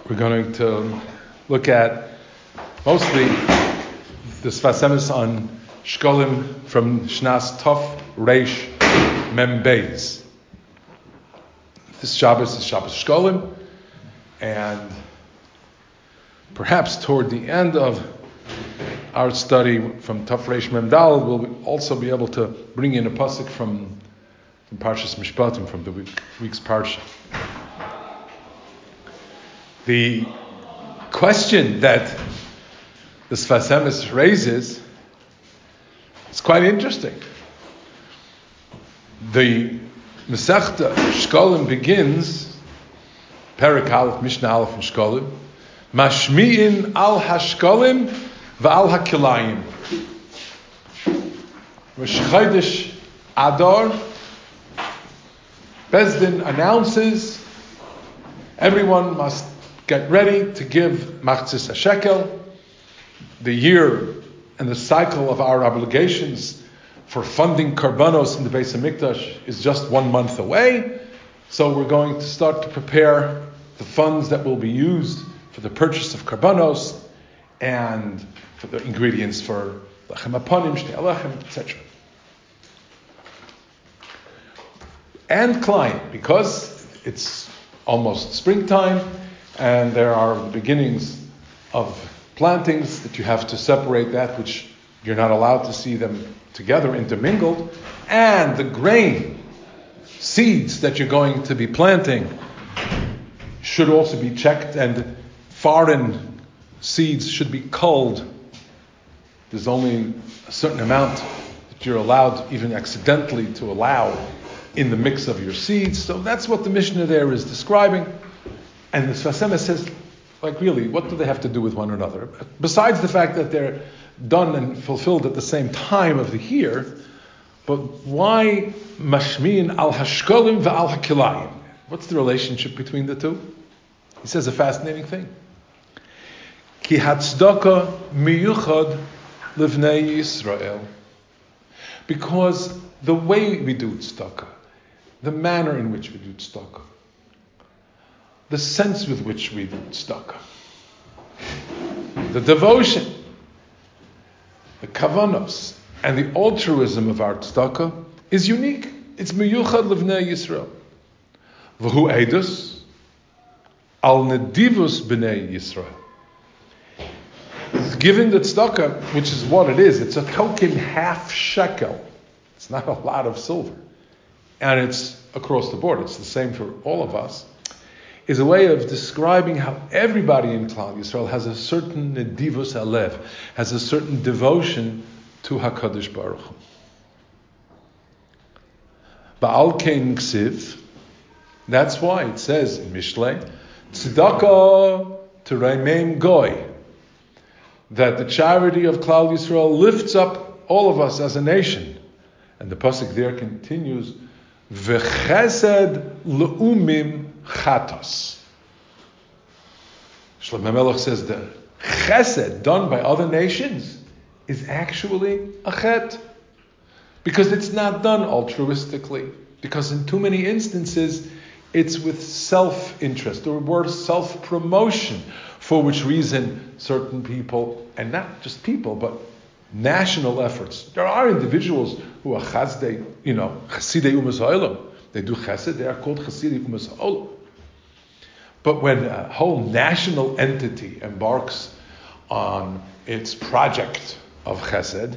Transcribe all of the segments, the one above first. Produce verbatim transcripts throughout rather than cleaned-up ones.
We're going to look at mostly the Sfas Emes on Shkolim from Shnas Tov Reish Mem Beis. This Shabbos is Shabbos Shkolim, and perhaps toward the end of our study from Tov Reish Mem Dal, we'll also be able to bring in a pasuk from, from Parshas Mishpatim, from the week, week's parsha. The question that the Sfas Emes raises is quite interesting. The Masechta Shkolim begins, Perek Aleph, Mishnah Aleph in Shkolim, Mashmi'in al hashkolim va'al hakilayim. Rosh Chodesh Adar, Bezdin announces everyone must get ready to give Machzis HaShekel. The year and the cycle of our obligations for funding Karbanos in the Beis HaMikdash is just one month away. So we're going to start to prepare the funds that will be used for the purchase of Karbanos and for the ingredients for Lechem Aponim, Shnei Alechem, et cetera. And client, because it's almost springtime, and there are the beginnings of plantings that you have to separate that which you're not allowed to see them together intermingled, and the grain seeds that you're going to be planting should also be checked, and foreign seeds should be culled. There's only a certain amount that you're allowed, even accidentally, to allow in the mix of your seeds. So that's what the Mishnah there is describing. And the Sfas Emes says, like, really, what do they have to do with one another? Besides the fact that they're done and fulfilled at the same time of the year, but why mashmin al hashkolim va al hakilayim? What's the relationship between the two? He says a fascinating thing. Ki hatzdaka miyuchad livnei Yisrael. Because the way we do tzedakah, the manner in which we do tzedakah, the sense with which we do tzedakah, the devotion, the kavanos, and the altruism of our tzedakah is unique. It's miyuchad livnei Yisrael. V'hu edus al nedivus b'nei Yisrael. Giving the tzedakah, which is what it is, it's a token half shekel. It's not a lot of silver. And it's across the board. It's the same for all of us. Is a way of describing how everybody in Klal Yisrael has a certain nedivus halev, has a certain devotion to HaKadosh Baruch Hu. Ba'al kein ksiv, that's why it says in Mishlei, tzedakah teremeim goy, that the charity of Klal Yisrael lifts up all of us as a nation. And the pasuk there continues, v'chesed le'umim chatos. Shlomo Melech says the chesed done by other nations is actually a chet, because it's not done altruistically. Because in too many instances, it's with self-interest or word self-promotion, for which reason certain people, and not just people, but national efforts. There are individuals who are chasidei, you know, chasidei umas ha'olam. They do chesed, they are called chasidei umas ha'olam. But when a whole national entity embarks on its project of chesed,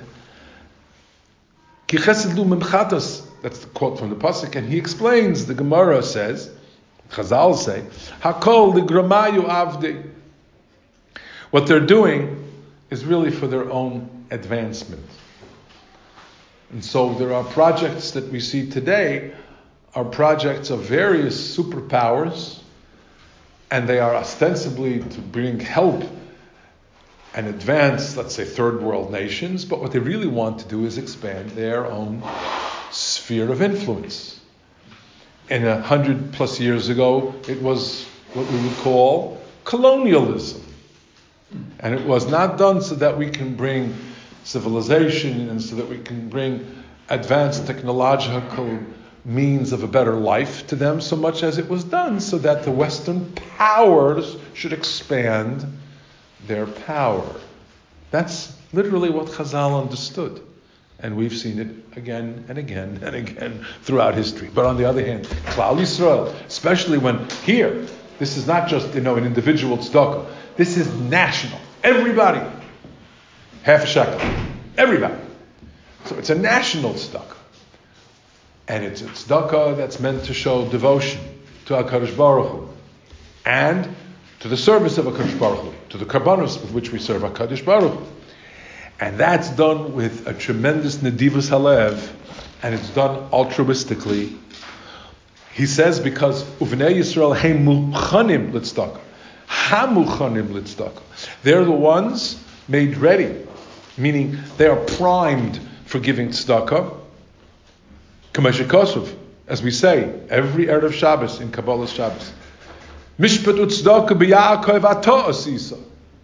ki chesed lu memchatos, that's the quote from the pasuk, and he explains, the Gemara says, Chazal say, hakol ligramayu avdi. What they're doing is really for their own advancement. And so there are projects that we see today are projects of various superpowers, and they are ostensibly to bring help and advance, let's say, third world nations, but what they really want to do is expand their own sphere of influence. And a hundred plus years ago, it was what we would call colonialism. And it was not done so that we can bring civilization and so that we can bring advanced technological means of a better life to them so much as it was done so that the Western powers should expand their power. That's literally what Chazal understood. And we've seen it again and again and again throughout history. But on the other hand, Klal Yisrael, especially when here, this is not just, you know, an individual tzedakah. This is national. Everybody. Half a shekel. Everybody. So it's a national tzedakah. And it's a tzedakah that's meant to show devotion to HaKadosh Baruch Hu. And to the service of HaKadosh Baruch Hu. To the karbanos with which we serve HaKadosh Baruch Hu. And that's done with a tremendous nedivus halev. And it's done altruistically. He says because Uvnei Yisrael heim muchanim l'tzedakah. Ha-muchanim l'tzedakah. They're the ones made ready. Meaning they are primed for giving tzedakah. Kameshikosov, as we say, every Erev Shabbos in Kabbalah Shabbos. Mishpat u'tzedakah b'Yaakov atah asisa.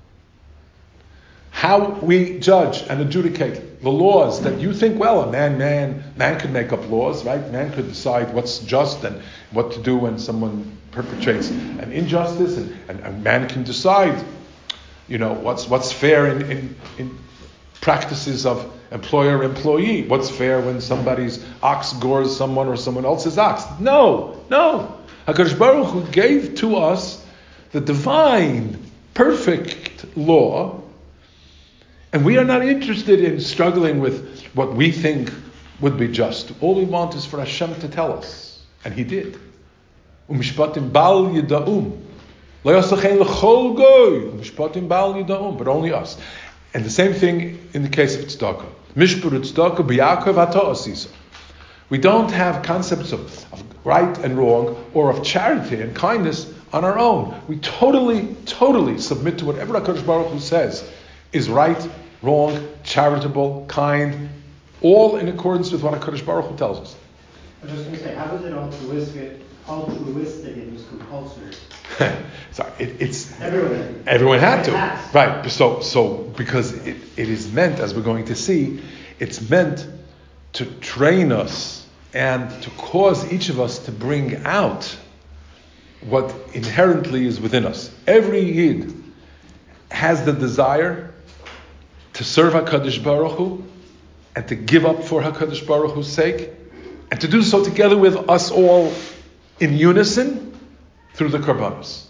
How we judge and adjudicate the laws that you think, well, a man, man, man could make up laws, right? Man could decide what's just and what to do when someone perpetrates an injustice, and, and, and man can decide, you know, what's what's fair in, in, in practices of employer-employee. What's fair when somebody's ox gores someone or someone else's ox? No, no. HaKadosh Baruch Hu gave to us the divine, perfect law. And we are not interested in struggling with what we think would be just. All we want is for Hashem to tell us. And He did. Umishpatim bal yida'um. Lo yasachein l'chol goy. Umishpatim bal yida'um. But only us. And the same thing in the case of tzedakah. Mishpur tzedakah b'Yaakov atah asisa. We don't have concepts of, of right and wrong or of charity and kindness on our own. We totally, totally submit to whatever HaKadosh Baruch Hu says is right, wrong, charitable, kind, all in accordance with what HaKadosh Baruch Hu tells us. I was just going to say, how is it altruistic, altruistic if it's compulsory? Sorry, it, it's everyone. Everyone had to, has. right? So, so because it, it is meant, as we're going to see, it's meant to train us and to cause each of us to bring out what inherently is within us. Every Yid has the desire to serve HaKadosh Baruch Hu and to give up for HaKadosh Baruch Hu's sake, and to do so together with us all in unison through the karbanos.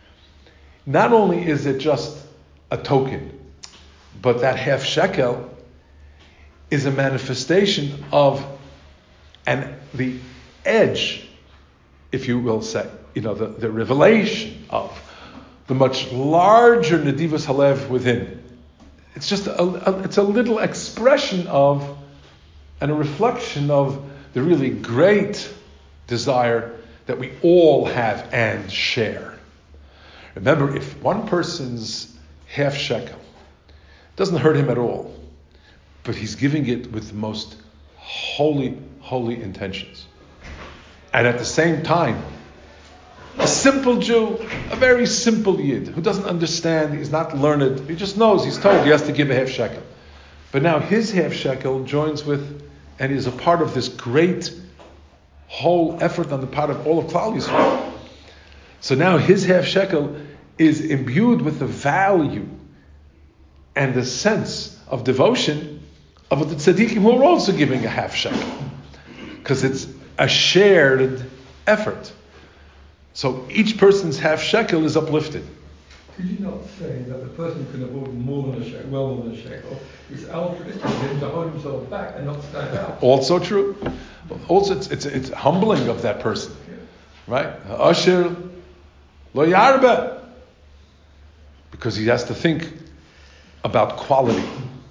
Not only is it just a token, but that half shekel is a manifestation of and the edge, if you will say, you know, the, the revelation of the much larger Nedivus Halev within. It's just a, a, it's a little expression of and a reflection of the really great desire that we all have and share. Remember, if one person's half shekel doesn't hurt him at all, but he's giving it with the most holy, holy intentions, and at the same time, a simple Jew, a very simple Yid, who doesn't understand, he's not learned, he just knows, he's told he has to give a half shekel. But now his half shekel joins with, and is a part of this great whole effort on the part of all of Klal Yisrael. So now his half shekel is imbued with the value and the sense of devotion of the tzaddikim who are also giving a half shekel. Because it's a shared effort. So each person's half shekel is uplifted. Could you not say that the person who can afford more than a shekel, well more than a shekel, is altruistic of him to hold himself back and not stand out? Also true. Also, it's it's, it's humbling of that person, Yeah. right? Asher lo yarba, because he has to think about quality,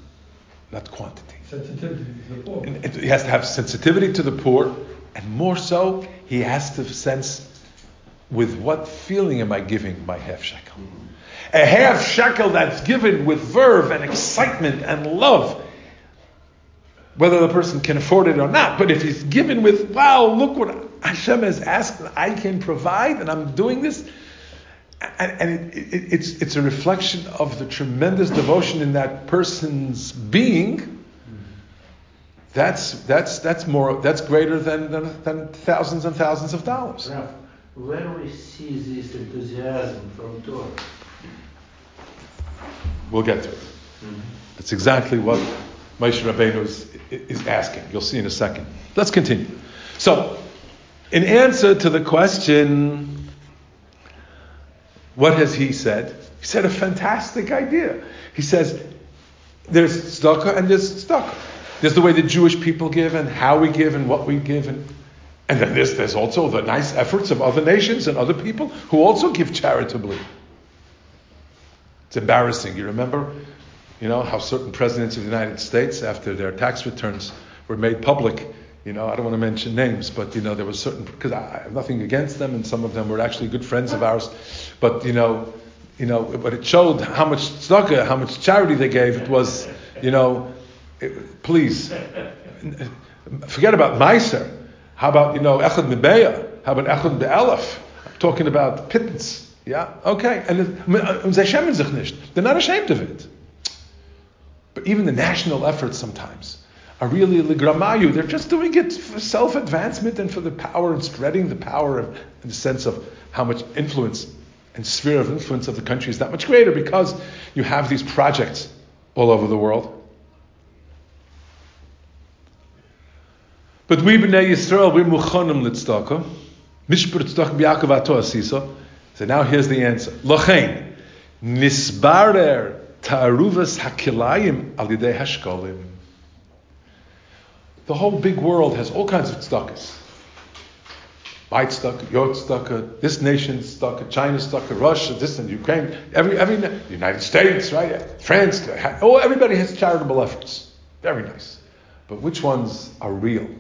not quantity. Sensitivity to the poor. And it- He has to have sensitivity to the poor, and more so, he has to sense with what feeling am I giving my half shekel. A half shekel that's given with verve and excitement and love, whether the person can afford it or not. But if he's given with, wow, look what Hashem has asked, I can provide, and I'm doing this, and, and it, it, it's it's a reflection of the tremendous devotion in that person's being, That's that's that's more that's greater than than, than thousands and thousands of dollars. Ralph, where we see this enthusiasm from Torah? We'll get to it. Mm-hmm. That's exactly what Moshe Rabbeinu is, is asking. You'll see in a second. Let's continue. So, in answer to the question, what has he said? He said a fantastic idea. He says, there's tzedakah and there's tzedakah. There's the way the Jewish people give and how we give and what we give. And, and then there's, there's also the nice efforts of other nations and other people who also give charitably. It's embarrassing. You remember, you know, how certain presidents of the United States, after their tax returns were made public, you know, I don't want to mention names, but, you know, there was certain, because I have nothing against them, and some of them were actually good friends of ours, but, you know, you know, but it showed how much tzedakah, how much charity they gave. It was, you know, it, please, forget about Meiser. How about, you know, Echad Mebeya? How about Echad Be'elef? I'm talking about pittance. Yeah, okay. And they're not ashamed of it. But even the national efforts sometimes are really ligramayu. They're just doing it for self-advancement and for the power and spreading the power of, in the sense of how much influence and sphere of influence of the country is that much greater because you have these projects all over the world. But we b'nei Yisrael, we're muchanim l'tzedakah. Mishpur tzedakah b'Yaakov ato asisa. So now here's the answer. Lochein nisbarer ta'aruvas hakilayim al yidei hashkolim. The whole big world has all kinds of tzedakahs. My tzedakah, your tzedakah, this nation's tzedakah, China's tzedakah, Russia, this and Ukraine, every every the United States, right? France, oh, everybody has charitable efforts. Very nice. But which ones are real?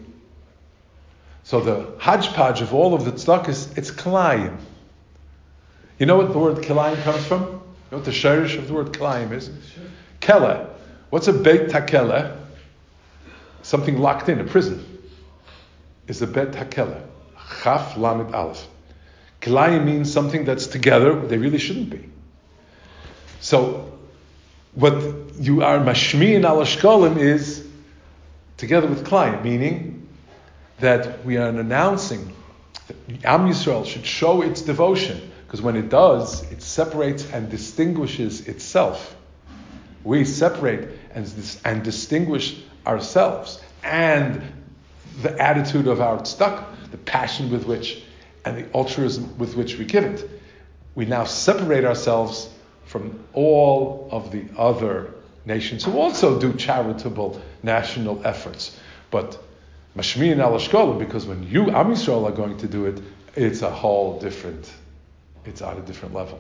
So the hodgepodge of all of the tzedakahs, it's kilayim. You know what the word kilayim comes from? You know what the shirish of the word kilayim is? Kele. What's a beit hakele? Something locked in, a prison. Is a bet hakele. Chaf lamed aleph. Kilayim means something that's together, but they really shouldn't be. So, what you are mashmi'in al ashkolim is together with kilayim, meaning that we are announcing that Am Yisrael should show its devotion. Because when it does, it separates and distinguishes itself. We separate and, and distinguish ourselves and the attitude of our tzedakah, the passion with which and the altruism with which we give it. We now separate ourselves from all of the other nations who also do charitable national efforts. But mashmi'in al ashkolim, because when you, Am Yisrael, are going to do it, it's a whole different It's at a different level.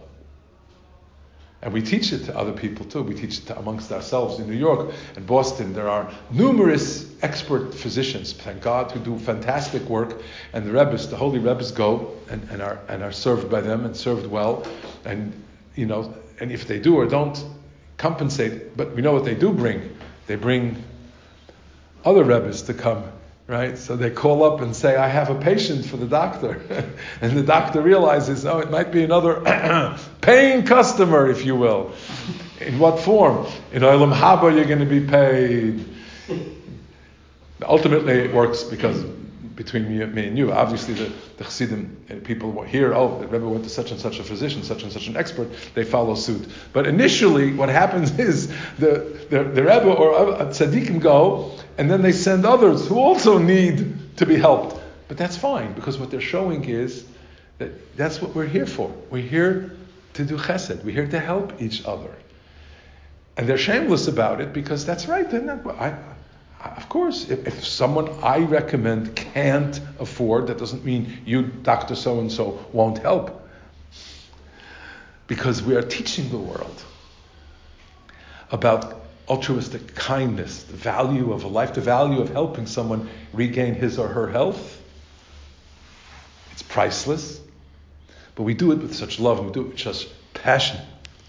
And we teach it to other people too. We teach it to amongst ourselves in New York and Boston. There are numerous expert physicians, thank God, who do fantastic work. And the Rebbes, the holy Rebbes go and, and are and are served by them and served well. And you know, and if they do or don't compensate, but we know what they do bring. They bring other Rebbes to come. Right? So they call up and say, I have a patient for the doctor. And the doctor realizes, oh, it might be another paying customer, if you will. In what form? In Olam Haba, you're going to be paid. Ultimately, it works because between me, me and you, obviously the, the Chassidim and people hear, oh, the Rebbe went to such and such a physician, such and such an expert, they follow suit. But initially, what happens is the, the, the Rebbe or a tzaddikim go, and then they send others who also need to be helped. But that's fine, because what they're showing is that that's what we're here for. We're here to do chesed. We're here to help each other. And they're shameless about it, because that's right. They're not, I, I, of course, if, if someone I recommend can't afford, that doesn't mean you, Doctor So-and-so, won't help. Because we are teaching the world about altruistic kindness, the value of a life, the value of helping someone regain his or her health. It's priceless. But we do it with such love, and we do it with such passion.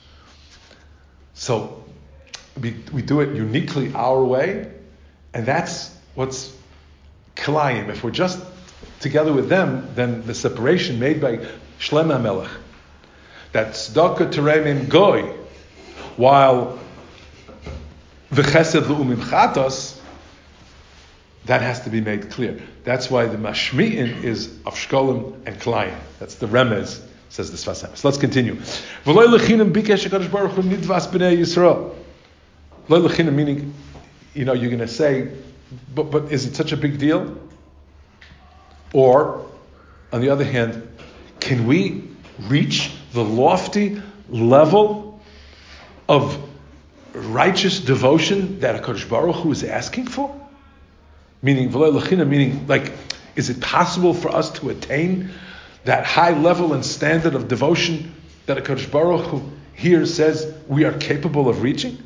So we, we do it uniquely our way, and that's what's kilayim. If we're just together with them, then the separation made by Shlomo HaMelech, that tzedakah teremim goy, while the chesed l'umim chatos, That has to be made clear. That's why the mashmi'in is of shkolim and klayim. That's the remez, says the Sfas Emes. Let's continue. V'lo lechinam bikesh HaKadosh Baruch Hu nidvas b'nei Yisrael. Lo lechinam meaning, you know, you're going to say, but, but is it such a big deal? Or, on the other hand, can we reach the lofty level of righteous devotion that HaKadosh Baruch Hu is asking for? Meaning, meaning, like, is it possible for us to attain that high level and standard of devotion that HaKadosh Baruch Hu here says we are capable of reaching?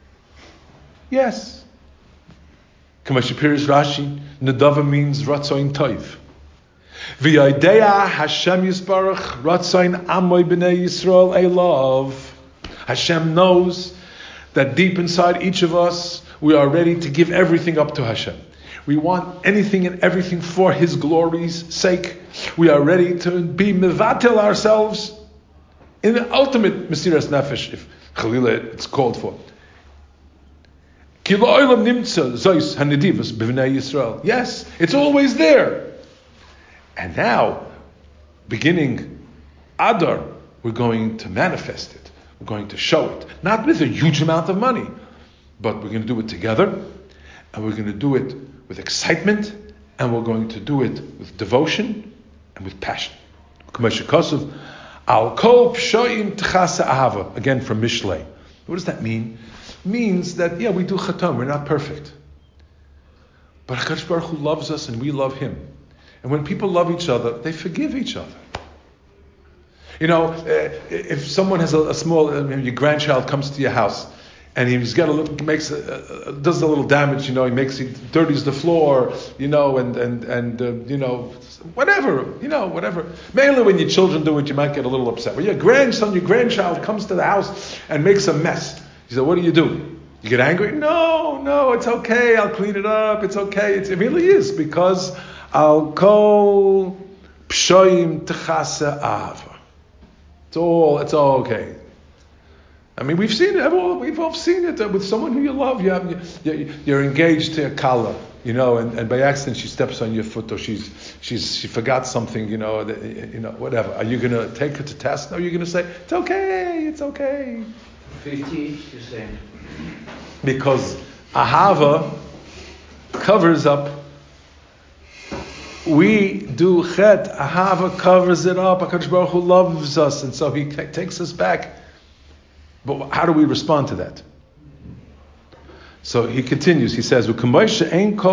Yes. Kamashipirish Rashi, Nadava means Ratzoin Toiv. V'yaideya Hashem Yisbarach Ratzoin Amoy B'nei Yisrael Elov. Hashem knows that deep inside each of us, we are ready to give everything up to Hashem. We want anything and everything for His glory's sake. We are ready to be mevatel ourselves in the ultimate Mesiras Nefesh, if Chalila it's called for. Yes, it's always there. And now, beginning Adar, we're going to manifest it. We're going to show it. Not with a huge amount of money, but we're going to do it together, and we're going to do it with excitement, and we're going to do it with devotion and with passion. Again from Mishlei. What does that mean? It means that, yeah, we do Chatam, we're not perfect. But HaKadosh Baruch Hu loves us and we love Him. And when people love each other, they forgive each other. You know, uh, if someone has a, a small, uh, your grandchild comes to your house, and he's got a little, makes a, uh, does a little damage, you know, he makes, he dirties the floor, you know, and and and uh, you know, whatever, you know, whatever. Mainly when your children do it, you might get a little upset. When your grandson, your grandchild comes to the house and makes a mess, you say, what do you do? You get angry? No, no, it's okay. I'll clean it up. It's okay. It's, it really is, because I'll kol pshoim techase ahava. It's all, it's all okay. I mean, we've seen it. We've all seen it with someone who you love. You have, you're engaged to a kala, you know, and, and by accident she steps on your foot, or she's she's she forgot something, you know, that, you know, whatever. Are you going to take her to task? No, you're going to say it's okay, it's okay. Fifty, you're saying. Because ahava covers up. We do chet. Ahava covers it up. HaKadosh Baruch Hu loves us, and so He takes us back. But how do we respond to that? So he continues. He says, just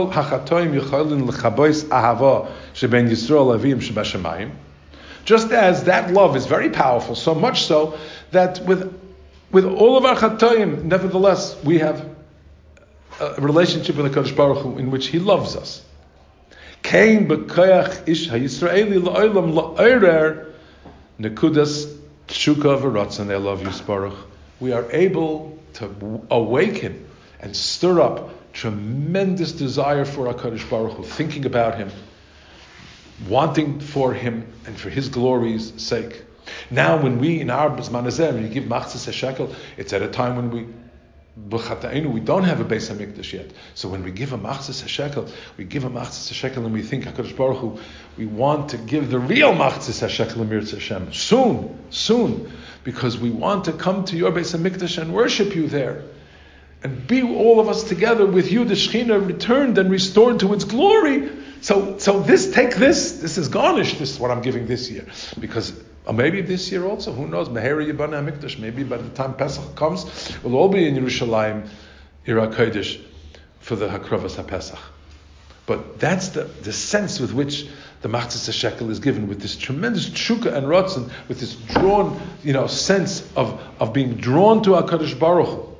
as that love is very powerful, so much so that with with all of our chatoim, nevertheless, we have a relationship with the HaKadosh Baruch Hu in which He loves us. We are able to awaken and stir up tremendous desire for HaKadosh Baruch Hu, thinking about Him, wanting for Him and for His glory's sake. Now, when we in our Zman Hazeh, when you give Machzis HaShekel, it's at a time when we we don't have a Beis HaMikdash yet. So when we give a Machzis HaShekel, we give a Machzis HaShekel and we think, HaKadosh Baruch Hu, we want to give the real Machzis HaShekel Amir Hashem. Soon, soon. Because we want to come to your Beis HaMikdash and worship you there. And be all of us together with you, the Shekhinah returned and restored to its glory. So so this, take this, this is garnished, this is what I'm giving this year. Because or maybe this year also, who knows, Mehera Yibana HaMikdash, maybe by the time Pesach comes, we'll all be in Yerushalayim, Ira Kodesh, for the Hakravas HaPesach. But that's the, the sense with which the Machzis HaShekel is given, with this tremendous tshuka and rotzen, with this drawn, you know, sense of, of being drawn to HaKadosh Baruch Hu.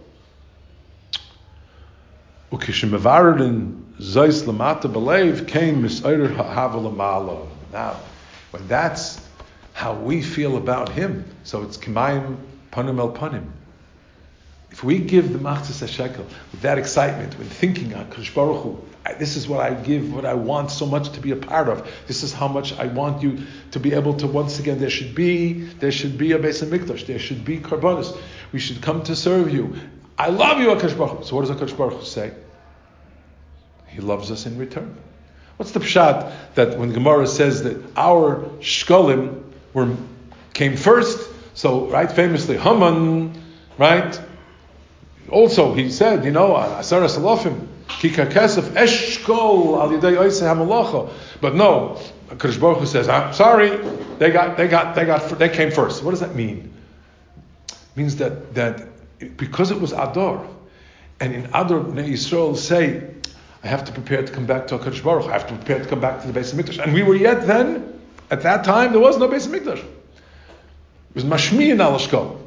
Now, when that's how we feel about Him, so it's Kimayim Panim El Panim. If we give the Machzis HaShekel with that excitement, when thinking HaKadosh Baruch Hu, this is what I give, what I want so much to be a part of. This is how much I want you to be able to, once again, there should be, there should be a Beis HaMikdash, there should be Karbonos. We should come to serve you. I love you, HaKadosh Baruch Hu. So what does HaKadosh Baruch Hu say? He loves us in return. What's the pshat that when Gemara says that our shkolim were came first? So, right, famously, Haman, right? Also, he said, you know, Asara Salafim, Kika Kesef, Eshkol, Al Yadei Oisei HaMalacha. But no, Kadosh Baruch Hu says, I'm sorry, they got, they got, they got, they came first. What does that mean? It means that, that because it was Adar, and in Adar, Bnei Yisrael say, I have to prepare to come back to HaKadosh Baruch Hu. I have to prepare to come back to the Beis HaMikdash. And we were yet then, at that time, there was no Beis HaMikdash. It was Mashmi and Alashkol.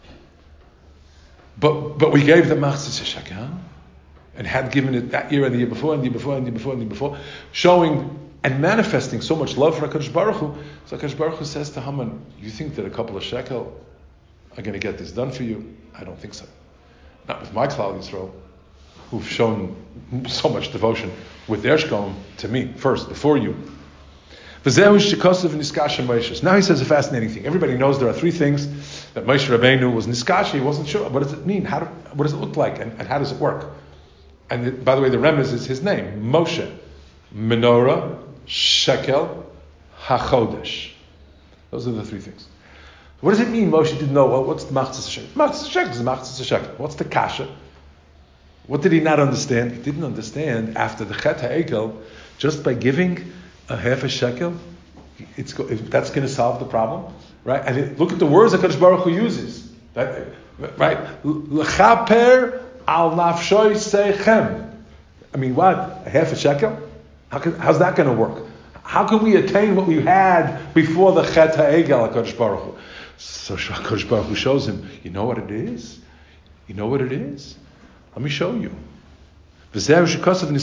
But but we gave them Machzis HaShekel, and had given it that year and the year before and the year before and the year before and the year before, showing and manifesting so much love for HaKadosh Baruch Hu. So HaKadosh Baruch Hu says to Haman, you think that a couple of shekel are going to get this done for you? I don't think so. Not with my Klal Yisrael, who've shown so much devotion with their shkom to me first, before you. Now he says a fascinating thing. Everybody knows there are three things that Moshe Rabbeinu was niskash. He wasn't sure. What does it mean? How do, what does it look like? And, and how does it work? And it, by the way, the remez is his name, Moshe. Menorah, Shekel, HaChodesh. Those are the three things. What does it mean Moshe didn't know? Well, what's the Machzis HaShekel? Machzis HaShekel is Machzis HaShekel. What's the kasha? What did he not understand? He didn't understand after the Chet HaEgel, just by giving a half a shekel, it's go, that's going to solve the problem, right? And it, look at the words that Kadosh Baruch Hu uses, that, right? L'chaper al nafshoy seichem. I mean, what? A half a shekel? How can, how's that going to work? How can we attain what we had before the Chet HaEgel, Kadosh Baruch Hu? So Kadosh Baruch Hu shows him, you know what it is? You know what it is? Let me show you. HaKadosh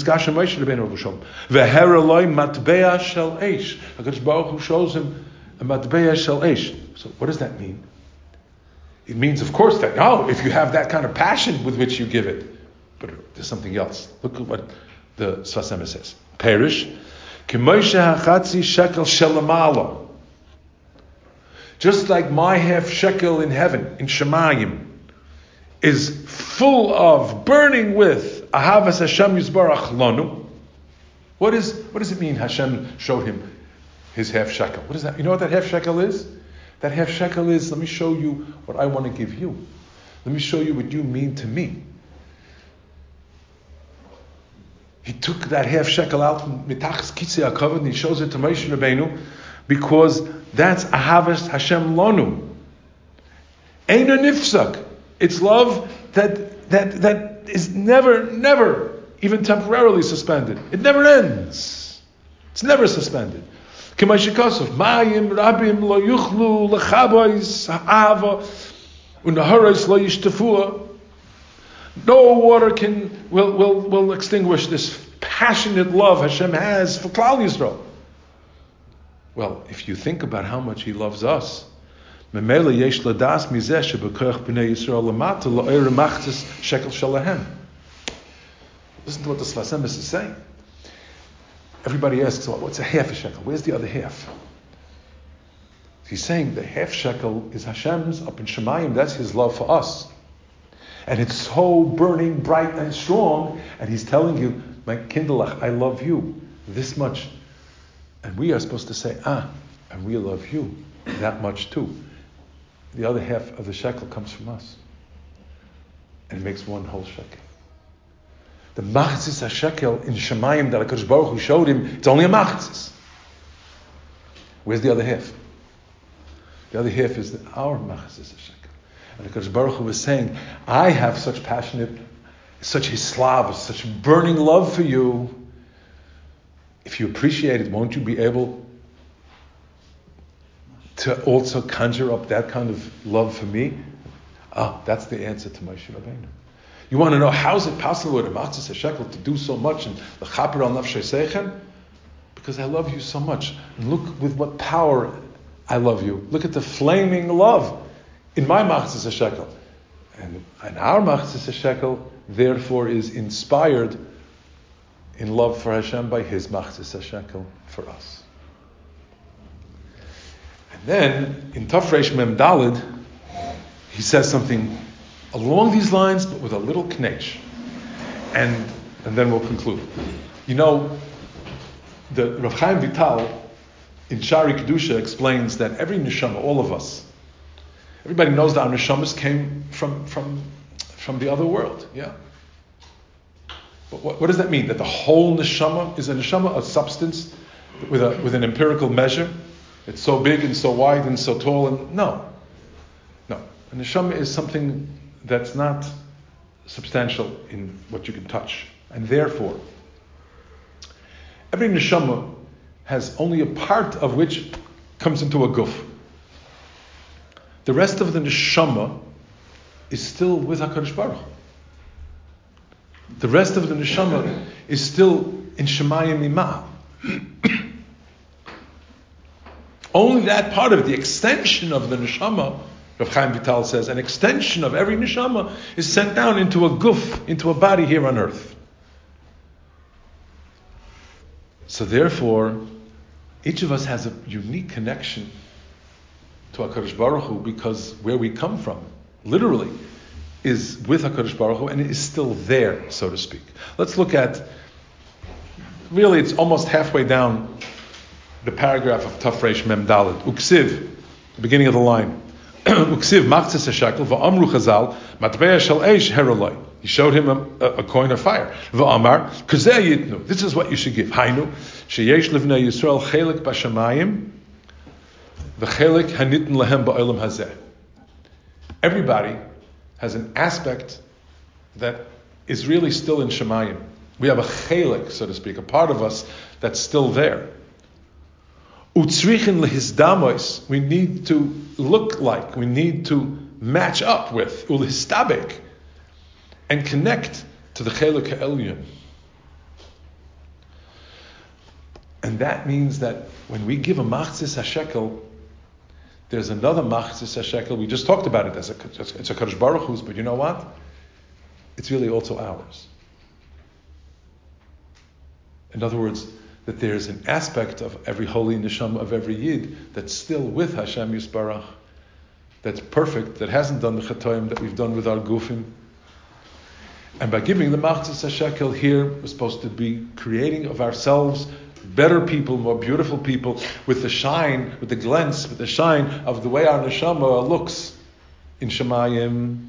Baruch Hu shows him a matbeya shel eish. So what does that mean? It means, of course, that oh, if you have that kind of passion with which you give it, but there's something else. Look at what the Sfas Emes says. Perish, k'moshe hachatzi shekel shelamala. Just like my half shekel in heaven, in Shemayim, is full of, burning with Ahavas Hashem Yisbarach Lanu. What is what does it mean Hashem showed him his half shekel? What is that? You know what that half shekel is? That half shekel is, let me show you what I want to give you. Let me show you what you mean to me. He took that half shekel out from Mitachas Kitzei HaKavod and he shows it to Moshe Rabbeinu because that's Ahavas Hashem Lanu. Eina nifsak. It's love that that that is never, never, even temporarily suspended. It never ends. It's never suspended. K'mashikosov, mayim rabim lo yuchlu lechabois ha'ava unaharos lo yishtafua. No water can will will will extinguish this passionate love Hashem has for Klal Yisrael. Well, if you think about how much He loves us. Memele yesh ladas mizeh shebekoach b'nei Yisrael lamata la'oir machzis shekel shalahem. Listen to what the Sfas Emes is saying. Everybody asks, well, what's a half a shekel? Where's the other half? He's saying the half shekel is Hashem's up in Shemayim. That's His love for us. And it's so burning, bright, and strong. And He's telling you, my kindlech, I love you this much. And we are supposed to say, ah, and we love you that much too. The other half of the shekel comes from us. And it makes one whole shekel. The machzis HaShekel in Shemayim that HaKadosh Baruch Hu showed him, it's only a machzis. Where's the other half? The other half is our machzis HaShekel. And HaKadosh Baruch Hu was saying, I have such passionate, such hislav, such burning love for you. If you appreciate it, won't you be able to also conjure up that kind of love for me? Ah, that's the answer to Moshe Rabbeinu. You want to know how is it possible with a machzis HaShekel to do so much and the chaper al nafshei seichem? Because I love you so much. And look with what power I love you. Look at the flaming love in my machzis HaShekel. And, and our machzis HaShekel therefore is inspired in love for Hashem by His machzis HaShekel for us. And then, in Taf Reish Mem Daled, he says something along these lines, but with a little knetch. And, and then we'll conclude. You know, the Rav Chaim Vital in Shari Kedusha explains that every neshama, all of us, everybody knows that our neshamas came from from from the other world. Yeah. But what, what does that mean? That the whole neshama is a neshama, a substance with a with an empirical measure? It's so big and so wide and so tall and no, no. A neshama is something that's not substantial in what you can touch, and therefore, every neshama has only a part of which comes into a guf. The rest of the neshama is still with HaKadosh Baruch Hu. The rest of the neshama is still in Shemayim Mimah. Only that part of it, the extension of the neshama, Rav Chaim Vital says, an extension of every neshama is sent down into a guf, into a body here on earth. So therefore, each of us has a unique connection to HaKadosh Baruch Hu because where we come from, literally, is with HaKadosh Baruch Hu and it is still there, so to speak. Let's look at, really it's almost halfway down the paragraph of Tafresh Mem Daled. Uksiv, the beginning of the line. Uksiv machzis hashakel va'amru chazal matbeya shel eish heroloi. He showed him a, a, a coin of fire. Va'amar kazeh yitnu. This is what you should give. Hainu sheyesh livnei Yisrael chelik b'shamayim v'chelik hanitn lehem ba'olam hazeh. Everybody has an aspect that is really still in Shemayim. We have a chelik, so to speak, a part of us that's still there. Utzrichin lehizdamos, we need to look like, we need to match up with, ulhistabek, and connect to the chelik ha'elyon. And that means that when we give a machzis hashekel, there's another machzis hashekel. We just talked about it as a it's a Kadosh Baruch Hu's, but you know what? It's really also ours. In other words, that there's an aspect of every holy neshama of every yid that's still with Hashem Yisbarach, that's perfect, that hasn't done the chatoim that we've done with our gufim. And by giving the machzis hashekel here, we're supposed to be creating of ourselves better people, more beautiful people, with the shine, with the glance, with the shine of the way our neshama looks in Shemayim.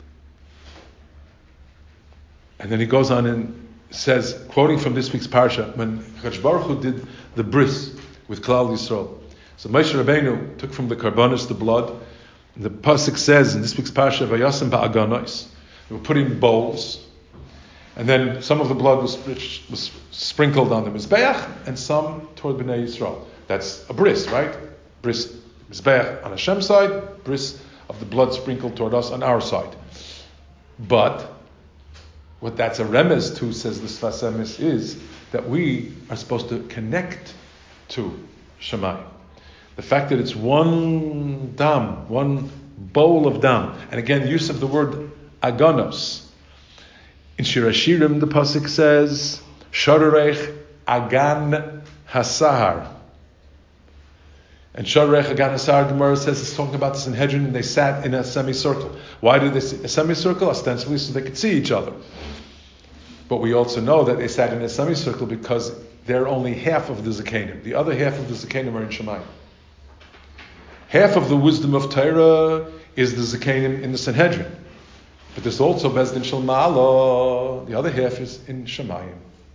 And then he goes on and says, quoting from this week's parsha, when Kadosh Baruch Hu did the bris with Klal Yisrael. So Moshe Rabbeinu took from the karbanos the blood. And the pasuk says in this week's parsha, "Vayasem ba'aganos." They were put in bowls, and then some of the blood was, was sprinkled on the mizbeach, and some toward Bnei Yisrael. That's a bris, right? Bris mizbeach on Hashem's side, bris of the blood sprinkled toward us on our side. But what that's a remez to, says the Sfas Emes, is that we are supposed to connect to Shemayim. The fact that it's one dam, one bowl of dam, and again, use of the word aganos. In Shir Hashirim, the pasuk says, "Shararech agan hasahar." And Shararech agan hasahar, Gemara says, it's talking about the Sanhedrin, and they sat in a semicircle. Why did they sit in a semicircle? Ostensibly so they could see each other. But we also know that they sat in a semicircle because they're only half of the Zakanim. The other half of the Zakanim are in Shemayim. Half of the wisdom of Torah is the Zakanim in the Sanhedrin. But there's also Bezdin Shel Ma'ala. The other half is in Shemayim.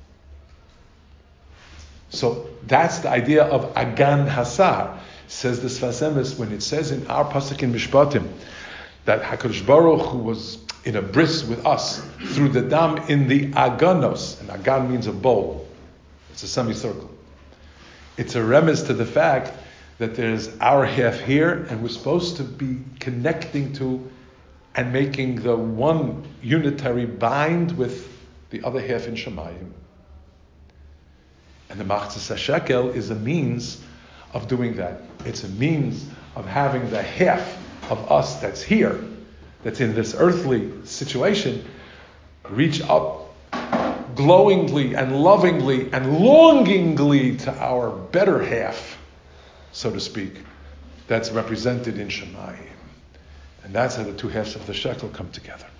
So that's the idea of Agan Hasar. Says the Sfas Emes, when it says in our pasuk in Mishpatim that HaKadosh Baruch Hu was in a bris with us through the dam in the aganos, and agan means a bowl. It's a semicircle. It's a remez to the fact that there's our half here, and we're supposed to be connecting to and making the one unitary bind with the other half in Shemayim. And the machzis hashekel is a means of doing that. It's a means of having the half of us that's here, that's in this earthly situation, reach up glowingly and lovingly and longingly to our better half, so to speak, that's represented in Shemayim. And that's how the two halves of the shekel come together.